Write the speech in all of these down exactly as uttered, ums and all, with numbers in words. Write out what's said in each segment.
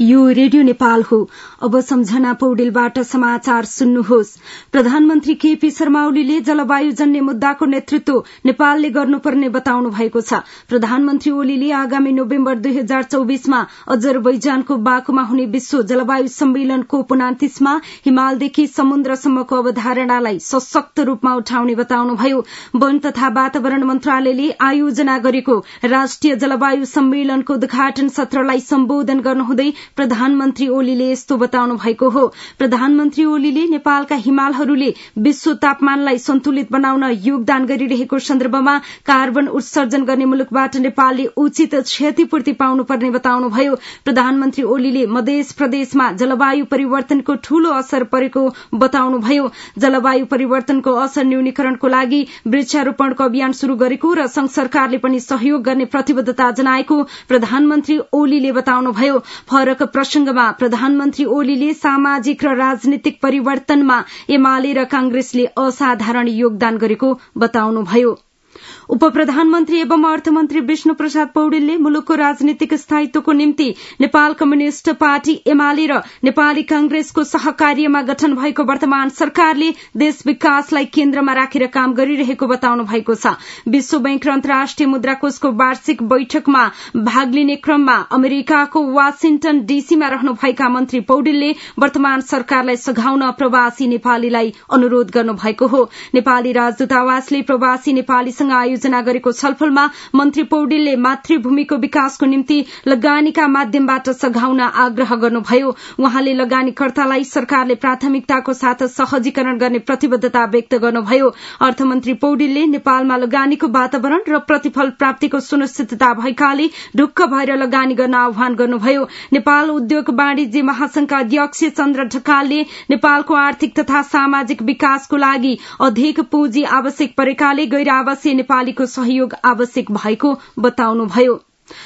यो रेडियो नेपाल हो। अब सम्झना पौडेलबाट समाचार सुन्नुहोस्। प्रधानमन्त्री केपी शर्मा ओलीले जलवायु जन्य मुद्दाको नेतृत्व नेपालले गर्नुपर्ने बताउनु भएको छ। प्रधानमन्त्री ओलीले आगामी नोभेम्बर दुई हजार चौबीसमा अजरबैजानको बाकुमा हुने विश्व जलवायु सम्मेलनको उनातिसमा हिमालदेखि समुद्रसम्मको अवधारणालाई सशक्त रूपमा उठाउने बताउनुभयो। वन तथा वातावरण मन्त्रालयले आयोजना गरेको राष्ट्रिय जलवायु सम्मेलनको उद्घाटन सत्रलाई सम्बोधन गर्नुहुँदै प्रधानमन्त्री ओलीले यस्तो बताउनु भएको हो। प्रधानमन्त्री ओलीले नेपालका हिमालहरूले विश्व तापमानलाई सन्तुलित बनाउन योगदान गरिरहेको सन्दर्भमा कार्बन उत्सर्जन गर्ने मुलुकबाट नेपालले उचित क्षतिपूर्ति पाउनुपर्ने बताउनुभयो। प्रधानमन्त्री ओलीले मध्य प्रदेशमा जलवायु परिवर्तनको ठूलो असर परेको बताउनुभयो। जलवायु परिवर्तनको असर न्यूनीकरणको लागि वृक्षारोपणको अभियान शुरू गरेको र संघ सरकारले पनि सहयोग गर्ने प्रतिबद्धता जनाएको प्रधानमन्त्री ओलीले बताउनुभयो। फरक प्रसंगमा प्रधानमन्त्री ओलीले सामाजिक र राजनीतिक परिवर्तनमा एमाले र कांग्रेसले असाधारण योगदान गरेको बताउनुभयो। उप प्रधानमन्त्री एवं अर्थमन्त्री विष्णु प्रसाद पौडेलले मुलुकको राजनीतिक स्थायित्वको निम्ति नेपाल कम्युनिष्ट पार्टी एमाले र नेपाली कांग्रेसको सहकार्यमा गठन भएको वर्तमान सरकारले देश विकासलाई केन्द्रमा राखेर काम गरिरहेको बताउनु भएको छ। विश्व बैंक र अन्तर्राष्ट्रिय मुद्रा कोषको वार्षिक बैठकमा भाग लिने क्रममा अमेरिकाको वाशिंटन डीसीमा रहनुभएका मन्त्री पौडेलले वर्तमान सरकारलाई सघाउन प्रवासी नेपालीलाई अनुरोध गर्नुभएको हो। नेपाली राजदूतावासले प्रवासी नेपालीसँग आयोजना गरेको छलफलमा मन्त्री पौडेलले मातृभूमिको विकासको निम्ति लगानीका माध्यमबाट सघाउन आग्रह गर्नुभयो। उहाँले लगानीकर्तालाई सरकारले प्राथमिकताको साथ सहजीकरण गर्ने प्रतिबद्धता व्यक्त गर्नुभयो। अर्थमन्त्री पौडेलले नेपालमा लगानीको वातावरण र प्रतिफल प्राप्तिको सुनिश्चितता भएकाले ढुक्क भएर लगानी गर्न आह्वान गर्नुभयो। नेपाल उद्योग वाणिज्य महासंघका अध्यक्ष चन्द्र ढकालले नेपालको आर्थिक तथा सामाजिक विकासको लागि अधिक पुँजी आवश्यक परेकाले गैर आवासीय नेपालीको सहयोग आवश्यक भएको बताउनुभयो।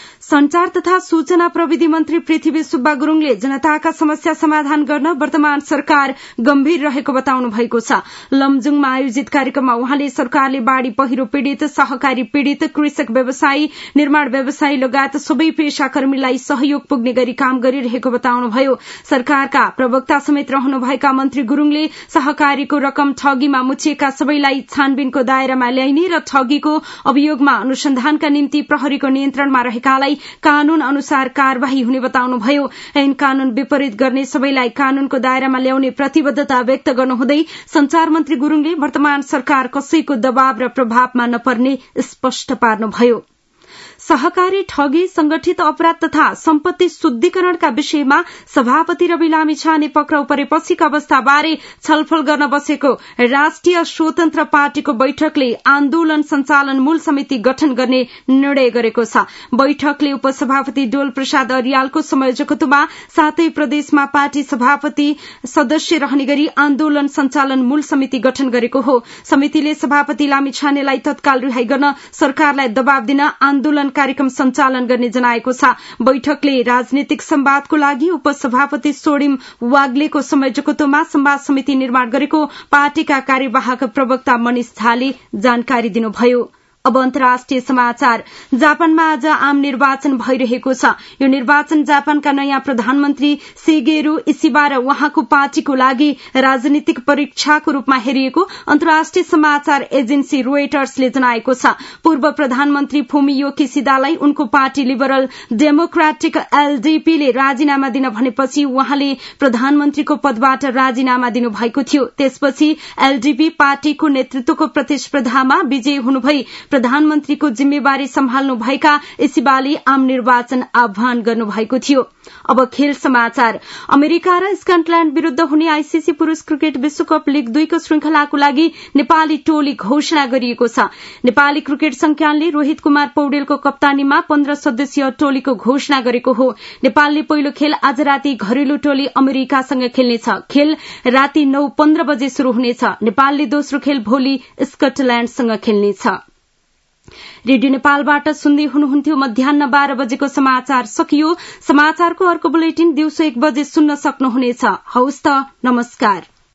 संचार तथा सूचना प्रविधि मन्त्री पृथ्वी सुब्बा गुरूङले जनताका समस्या समाधान गर्न वर्तमान सरकार गम्भीर रहेको बताउनु भएको छ। लमजुङमा आयोजित कार्यक्रममा उहाँले सरकारले बाढ़ी पहिरो पीड़ित, सहकारी पीड़ित, कृषक व्यवसायी, निर्माण व्यवसायी लगायत सबै पेशाकर्मीलाई सहयोग पुग्ने गरी काम गरिरहेको बताउनुभयो। सरकारका प्रवक्ता समेत रहनुभएका मन्त्री गुरूङले सहकारीको रकम ठगीमा मुछिएका सबैलाई छानबिनको दायरामा ल्याइने र ठगीको अभियोगमा अनुसन्धानका निम्ति प्रहरीको नियन्त्रणमा रहेकालाई कानून अनुसार कार्यवाही हुने बताउनुभयो। ऐन कानून विपरीत गर्ने सबैलाई कानूनको दायरामा ल्याउने प्रतिबद्धता व्यक्त गर्नुहुँदै संचार मन्त्री गुरूङले वर्तमान सरकार कसैको दबाव र प्रभावमा नपर्ने स्पष्ट पार्नुभयो। सहकारी ठगी, संगठित अपराध तथा सम्पत्ति शुद्धिकरणका विषयमा सभापति रवि लामिछाने पक्राउ परेपछिका अवस्थाबारे छलफल गर्न बसेको राष्ट्रिय स्वतन्त्र पार्टीको बैठकले आन्दोलन सञ्चालन मूल समिति गठन गर्ने निर्णय गरेको छ। बैठकले उपसभापति डोल प्रसाद अर्यालको संयोजकत्वमा सातै प्रदेशमा पार्टी सभापति सदस्य रहने गरी आन्दोलन सञ्चालन मूल समिति गठन गरेको हो। समितिले सभापति लामिछानेलाई तत्काल रिहाई गर्न सरकारलाई दबाव दिन आन्दोलन कार्यक्रम सञ्चालन गर्ने जनाएको छ। बैठकले राजनीतिक संवादको लागि उपसभापति सोडिम वाग्लेको संयोजकत्वमा संवाद समिति निर्माण गरेको पार्टीका कार्यवाहक प्रवक्ता मनिष झाले जानकारी दिनुभयो। अब अन्तर्राष्ट्रिय समाचार। जापानमा आज आम निर्वाचन भइरहेको छ। यो निर्वाचन जापानका नयाँ प्रधानमन्त्री शिगेरू इशिबा र उहाँको पार्टीको लागि राजनीतिक परीक्षाको रूपमा हेरिएको अन्तर्राष्ट्रिय समाचार एजेन्सी रोयटर्सले जनाएको छ। पूर्व प्रधानमन्त्री फुमियो किसिदालाई उनको पार्टी लिबरल डेमोक्रेटिक एलडीपीले राजीनामा दिन भनेपछि उहाँले प्रधानमन्त्रीको पदबाट राजीनामा दिनुभएको थियो। त्यसपछि एलडीपी पार्टीको नेतृत्वको प्रतिस्पर्धामा विजयी हुनुभई प्रधानमन्त्रीको जिम्मेवारी सम्हाल्नुभएका इशिबाले आम निर्वाचन आह्वान गर्नुभएको थियो। अब खेल समाचार। अमेरिका र स्कटल्याण्ड विरूद्ध हुने आईसीसी पुरूष क्रिकेट विश्वकप लीग दुईको श्रृंखलाको लागि नेपाली टोली घोषणा गरिएको छ। नेपाली क्रिकेट संज्ञानले रोहित कुमार पौडेलको कप्तानीमा पन्ध्र सदस्यीय टोलीको घोषणा गरेको हो। नेपालले पहिलो खेल आज राति घरेलु टोली अमेरिकासँग खेल्नेछ। खेल राति नौ पन्ध्र बजे शुरू हुनेछ। नेपालले दोस्रो खेल भोलि स्कटल्याण्डसँग खेल्नेछ। रेडियो नेपालबाट सुन्दै हुनुहुन्थ्यो। मध्याह्न बाह्र बजेको समाचार सकियो। समाचारको अर्को बुलेटिन दिउँसो एक बजे सुन्न सक्नुहुनेछ। हौस् त, नमस्कार।